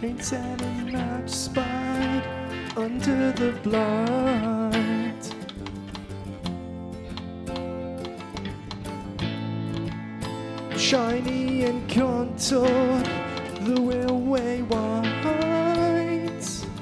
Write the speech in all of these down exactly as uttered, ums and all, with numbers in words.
Ain't standing much spied under the blinds. Shiny and contoured, the railway winds.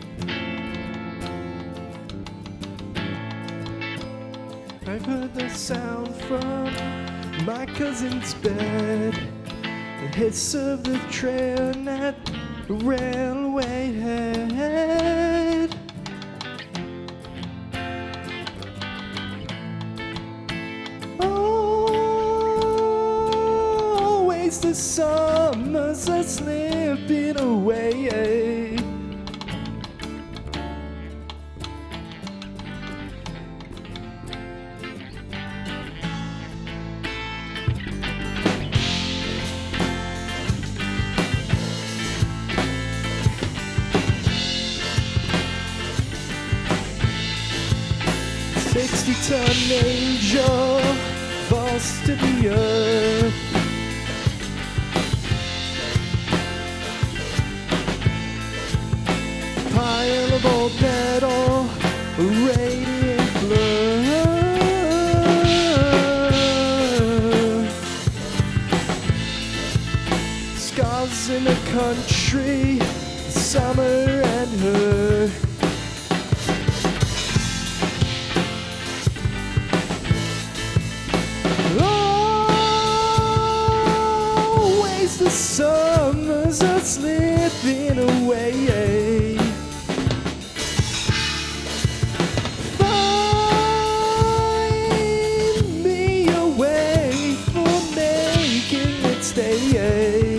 I've heard the sound from my cousin's bed, the hiss of the train at the railway head. Always the summers are slipping away. Sixty-ton angel falls to the earth. Pile of old metal, radiant blur. Scars in the country, summer and her. The summers are slipping away. Find me a way for making it stay.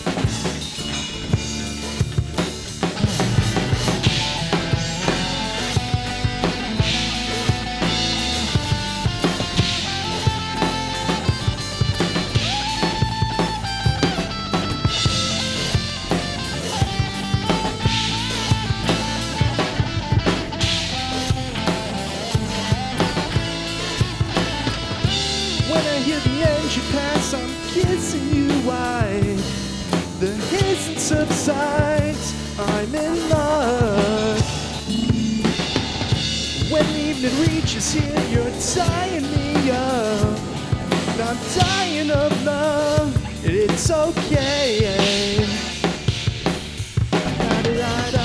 When I hear the engine pass, I'm kissing you wide. The hissing subsides, I'm in luck. When evening reaches here, you're tying me up. And I'm dying of love, it's okay. Da-da-da-da.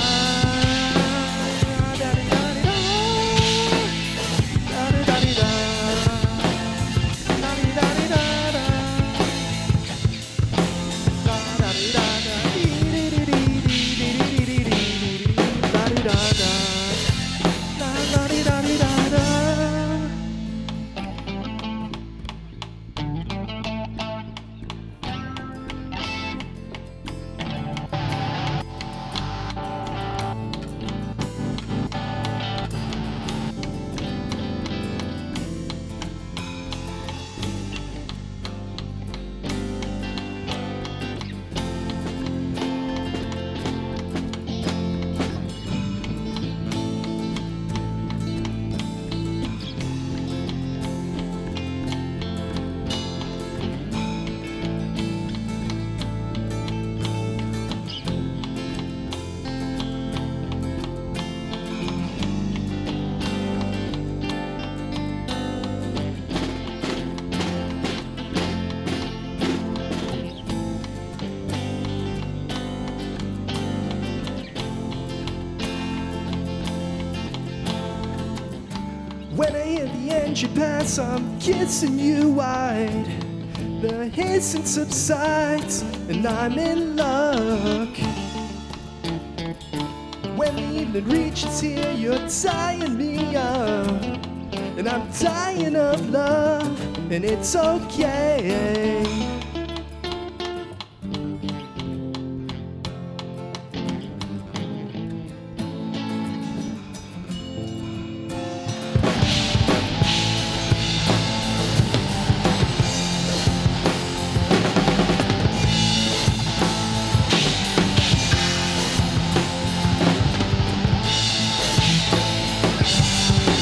When I hear the engine pass, I'm kissing you wide. The hissing subsides, and I'm in luck. When the evening reaches here, you're tying me up. And I'm dying of love, and it's okay.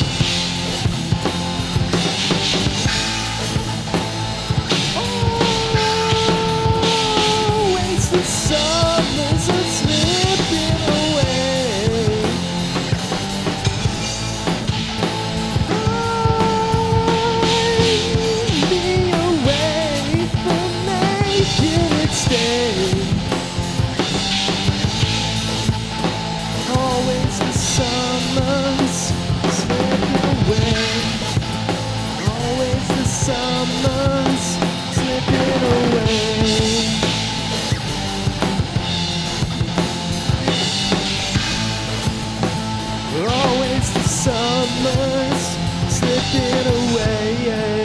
Oh! summers slipping away. Always the summers slipping away. Always the summers slipping away.